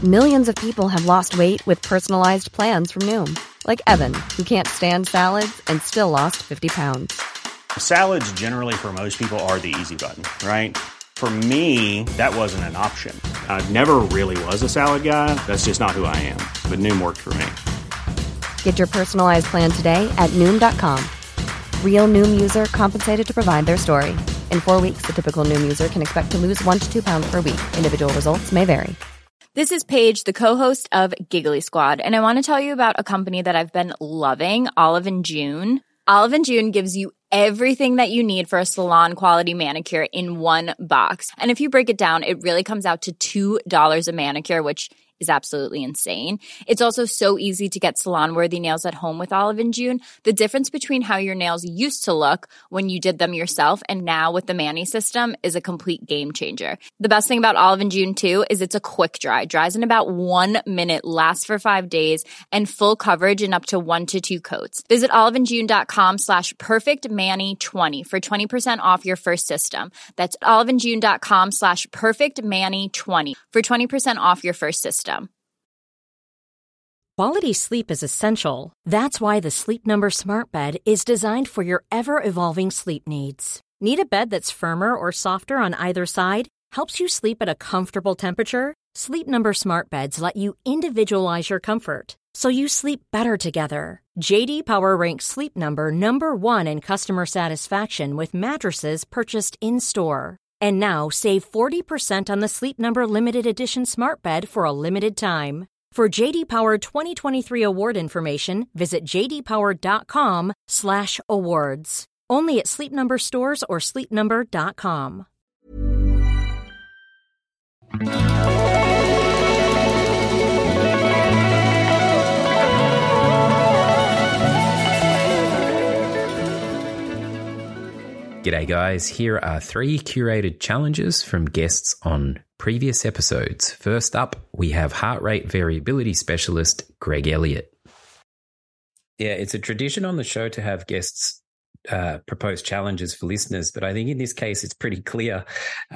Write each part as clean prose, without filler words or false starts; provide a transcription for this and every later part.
Millions of people have lost weight with personalized plans from Noom. Like Evan, who can't stand salads and still lost 50 pounds. Salads generally for most people are the easy button, right? For me, that wasn't an option. I never really was a salad guy. That's just not who I am. But Noom worked for me. Get your personalized plan today at Noom.com. Real Noom user compensated to provide their story. In 4 weeks, the typical Noom user can expect to lose 1 to 2 pounds per week. Individual results may vary. This is Paige, the co-host of Giggly Squad, and I want to tell you about a company that I've been loving, Olive and June. Olive and June gives you everything that you need for a salon-quality manicure in one box. And if you break it down, it really comes out to $2 a manicure, which is absolutely insane. It's also so easy to get salon-worthy nails at home with Olive and June. The difference between how your nails used to look when you did them yourself and now with the Mani system is a complete game changer. The best thing about Olive and June, too, is it's a quick dry. Dries in about 1 minute, lasts for 5 days, and full coverage in up to 1 to 2 coats. Visit oliveandjune.com/perfectmani20 for 20% off your first system. That's oliveandjune.com/perfectmani20 for 20% off your first system. Quality sleep is essential. That's why the Sleep Number Smart Bed is designed for your ever-evolving sleep needs. Need a bed that's firmer or softer on either side? Helps you sleep at a comfortable temperature? Sleep Number Smart Beds let you individualize your comfort, so you sleep better together. J.D. Power ranks Sleep Number number 1 in customer satisfaction with mattresses purchased in-store. And now, save 40% on the Sleep Number Limited Edition Smart Bed for a limited time. For J.D. Power 2023 award information, visit jdpower.com/awards. Only at Sleep Number stores or sleepnumber.com. G'day guys, here are 3 curated challenges from guests on previous episodes. First up, we have heart rate variability specialist Greg Elliott. Yeah, it's a tradition on the show to have guests propose challenges for listeners, but I think in this case it's pretty clear.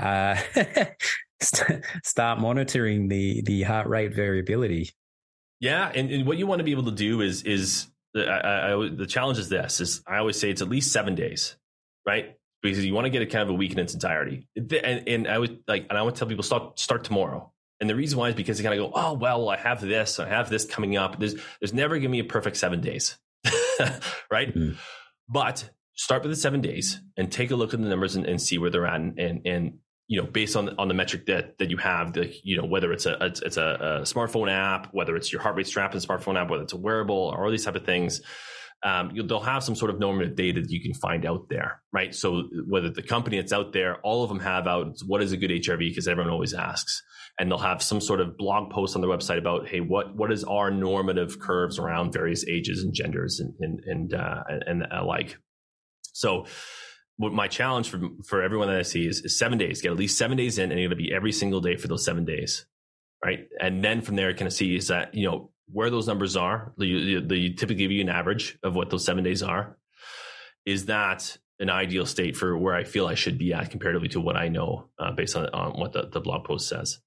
Start monitoring the heart rate variability. Yeah, and what you want to be able to do is the challenge is this: is I always say it's at least 7 days. Right? Because you want to get a kind of a week in its entirety. And I would tell people start tomorrow. And the reason why is because they kind of go, oh, well, I have this coming up. There's never going to be a perfect 7 days. Right? Mm-hmm. But start with the 7 days and take a look at the numbers and see where they're at. And you know, based on the metric that you have, whether it's a smartphone app, whether it's your heart rate strap and smartphone app, whether it's a wearable or all these type of things, they'll have some sort of normative data that you can find out there, right? So whether the company that's out there, all of them have out what is a good HRV, because everyone always asks, and they'll have some sort of blog post on their website about, hey, what is our normative curves around various ages and genders and alike. So what my challenge for everyone that I see is 7 days. Get at least 7 days in, and it'll be every single day for those 7 days, right? And then from there, kind of see is that where those numbers are. They typically give you an average of what those 7 days are. Is that an ideal state for where I feel I should be at comparatively to what I know based on what the blog post says?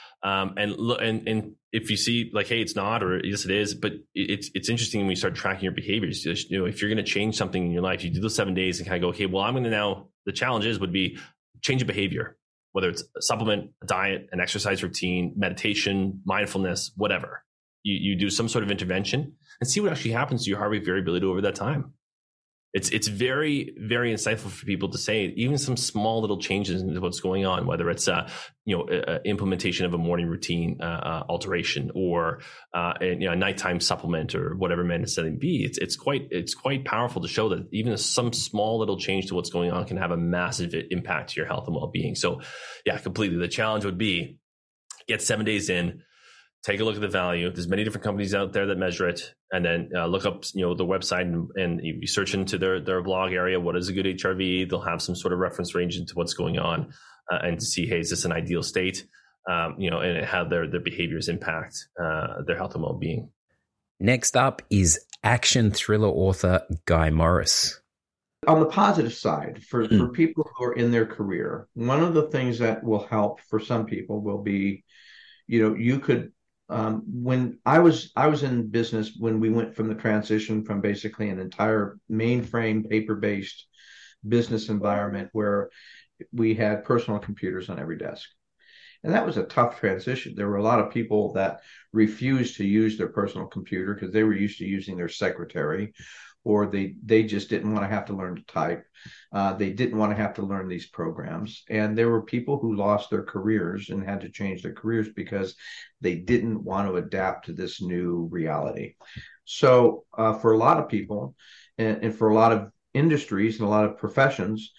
And if you see like, hey, it's not, or yes, it is, but it's interesting when you start tracking your behaviors. If you're going to change something in your life, you do those 7 days and kind of go, okay, well, I'm going to now. The challenges would be change a behavior, whether it's a supplement, a diet, an exercise routine, meditation, mindfulness, whatever. You do some sort of intervention and see what actually happens to your heart rate variability over that time. It's very, very insightful for people to say even some small little changes into what's going on, whether it's implementation of a morning routine alteration or a nighttime supplement or whatever it may necessarily be. It's quite powerful to show that even some small little change to what's going on can have a massive impact to your health and well-being. So yeah, completely. The challenge would be get 7 days in. Take a look at the value. There's many different companies out there that measure it, and then look up, the website and you search into their blog area. What is a good HRV? They'll have some sort of reference range into what's going on, and to see, hey, is this an ideal state? And how their behaviors impact their health and well-being. Next up is action thriller author Guy Morris. On the positive side, for people who are in their career, one of the things that will help for some people will be, you could when I was in business when we went from the transition from basically an entire mainframe paper-based business environment where we had personal computers on every desk. And that was a tough transition. There were a lot of people that refused to use their personal computer because they were used to using their secretary, or they just didn't want to have to learn to type. They didn't want to have to learn these programs. And there were people who lost their careers and had to change their careers because they didn't want to adapt to this new reality. So for a lot of people and for a lot of industries and a lot of professions,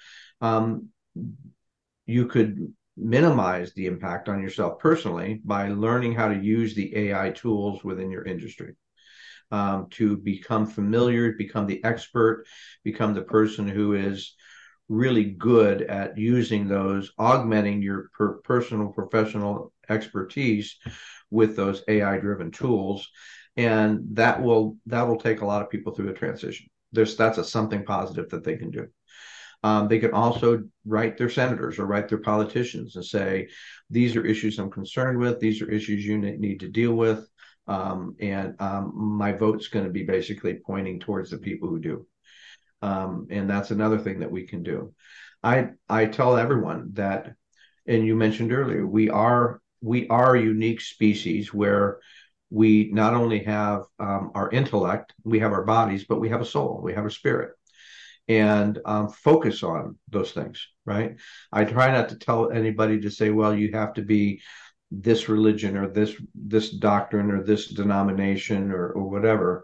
you could minimize the impact on yourself personally by learning how to use the AI tools within your industry, to become familiar, become the expert, become the person who is really good at using those, augmenting your personal professional expertise with those AI-driven tools. And that will take a lot of people through a transition. That's something positive that they can do. They can also write their senators or write their politicians and say, these are issues I'm concerned with. These are issues you need to deal with. And my vote's going to be basically pointing towards the people who do. And that's another thing that we can do. I tell everyone that, and you mentioned earlier, we are a unique species where we not only have our intellect, we have our bodies, but we have a soul, we have a spirit. And focus on those things, right? I try not to tell anybody to say, well, you have to be this religion or this doctrine or this denomination or whatever.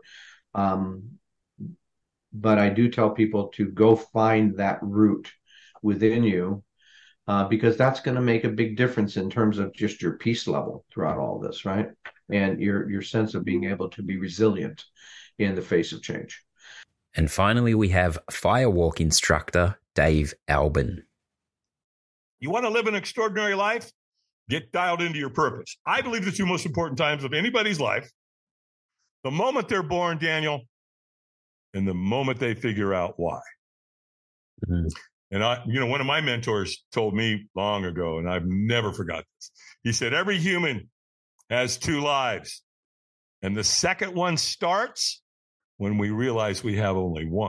But I do tell people to go find that root within you, because that's going to make a big difference in terms of just your peace level throughout all this, right? And your sense of being able to be resilient in the face of change. And finally, we have Firewalk instructor Dave Albin. You want to live an extraordinary life? Get dialed into your purpose. I believe the two most important times of anybody's life: the moment they're born, Daniel, and the moment they figure out why. Mm-hmm. And one of my mentors told me long ago, and I've never forgot this. He said, every human has two lives, and the second one starts when we realize we have only one.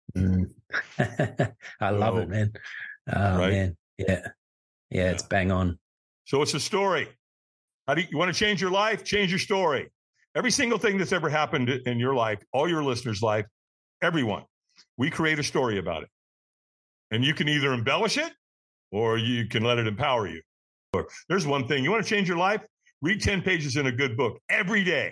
I love it, man. Oh, right? Man. Yeah, it's bang on. So it's a story. You want to change your life? Change your story. Every single thing that's ever happened in your life, all your listeners' life, everyone, we create a story about it. And you can either embellish it or you can let it empower you. There's one thing. You want to change your life? Read 10 pages in a good book every day.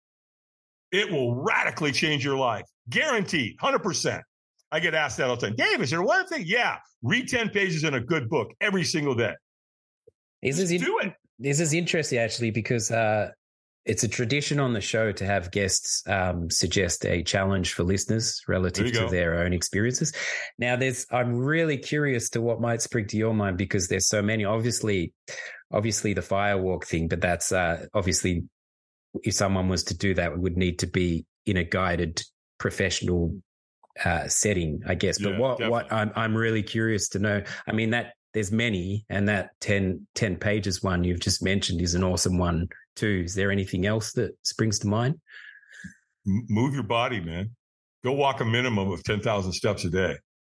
It will radically change your life. Guaranteed, 100%. I get asked that all the time. Dave, is there one thing? Yeah, read 10 pages in a good book every single day. This is interesting, actually, because it's a tradition on the show to have guests suggest a challenge for listeners relative to their own experiences. Now, I'm really curious to what might spring to your mind, because there's so many. Obviously the Firewalk thing, but that's obviously, if someone was to do that, it would need to be in a guided professional setting, I guess. But what I'm really curious to know, I mean, that there's many, and that 10 pages one you've just mentioned is an awesome one too. Is there anything else that springs to mind? Move your body, man. Go walk a minimum of 10,000 steps a day.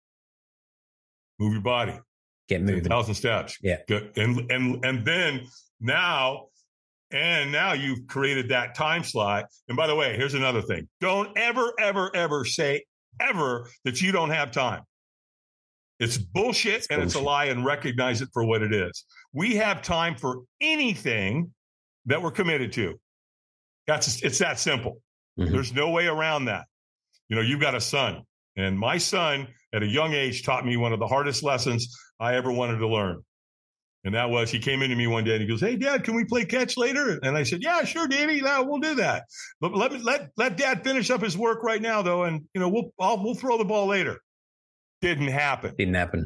Move your body. Get moving. 10,000 steps. Yeah. Good. And then now you've created that time slot. And by the way, here's another thing. Don't ever, ever, ever say ever that you don't have time. It's bullshit and it's a lie, and recognize it for what it is. We have time for anything that we're committed to. It's that simple. Mm-hmm. There's no way around that. You've got a son, and my son at a young age taught me one of the hardest lessons I ever wanted to learn. And that was, he came into me one day and he goes, "Hey, Dad, can we play catch later?" And I said, "Yeah, sure, Davey. We'll do that. But let Dad finish up his work right now, though, and we'll throw the ball later." Didn't happen.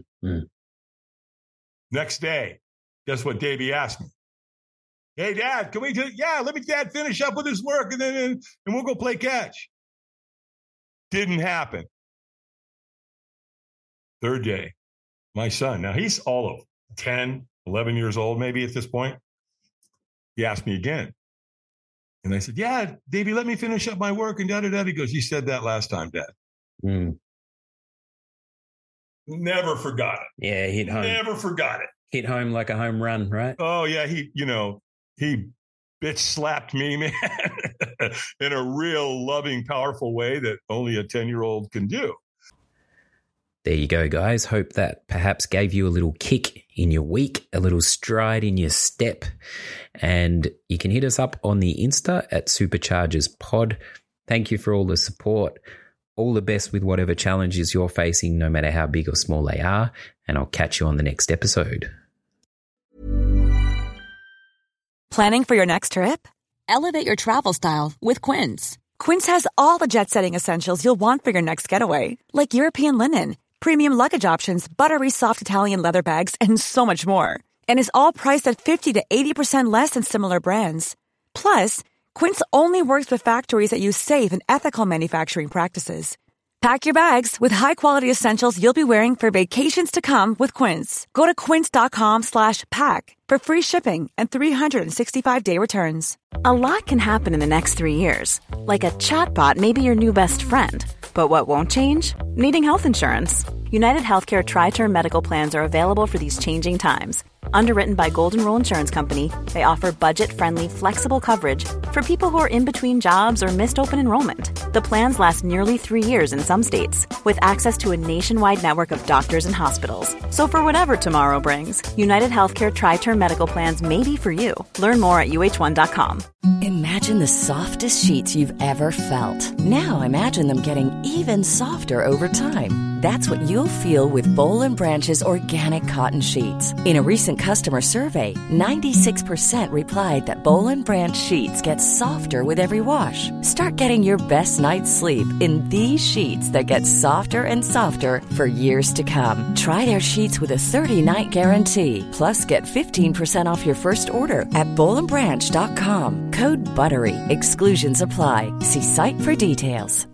Next day, guess what Davey asked me? "Hey, Dad, can we do? Yeah, let me Dad finish up with his work, and we'll go play catch." Didn't happen. Third day, my son, now he's all of 10, 11 years old, maybe at this point. He asked me again. And I said, yeah, Davey, let me finish up my work. And da-da-da. He goes, you said that last time, Dad. Never forgot it. Yeah, hit home. Never forgot it. Hit home like a home run, right? Oh, yeah. He bitch slapped me, man, in a real loving, powerful way that only a 10-year-old can do. There you go, guys. Hope that perhaps gave you a little kick in your week, a little stride in your step. And you can hit us up on the Insta at Superchargers Pod. Thank you for all the support. All the best with whatever challenges you're facing, no matter how big or small they are. And I'll catch you on the next episode. Planning for your next trip? Elevate your travel style with Quince. Quince has all the jet-setting essentials you'll want for your next getaway, like European linen, premium luggage options, buttery soft Italian leather bags, and so much more. And is all priced at 50 to 80% less than similar brands. Plus, Quince only works with factories that use safe and ethical manufacturing practices. Pack your bags with high-quality essentials you'll be wearing for vacations to come with Quince. Go to quince.com/pack for free shipping and 365-day returns. A lot can happen in the next 3 years. Like a chatbot may be your new best friend. But what won't change? Needing health insurance. United Healthcare Tri-Term Medical Plans are available for these changing times. Underwritten by Golden Rule Insurance Company, they offer budget-friendly, flexible coverage for people who are in between jobs or missed open enrollment. The plans last nearly 3 years in some states, with access to a nationwide network of doctors and hospitals. So for whatever tomorrow brings, United Healthcare Tri-Term Medical Plans may be for you. Learn more at uh1.com. Imagine the softest sheets you've ever felt. Now imagine them getting even softer over time. That's what you'll feel with Boll & Branch's organic cotton sheets. In a recent customer survey, 96% replied that Boll & Branch sheets get softer with every wash. Start getting your best night's sleep in these sheets that get softer and softer for years to come. Try their sheets with a 30-night guarantee. Plus, get 15% off your first order at bollandbranch.com. Code BUTTERY. Exclusions apply. See site for details.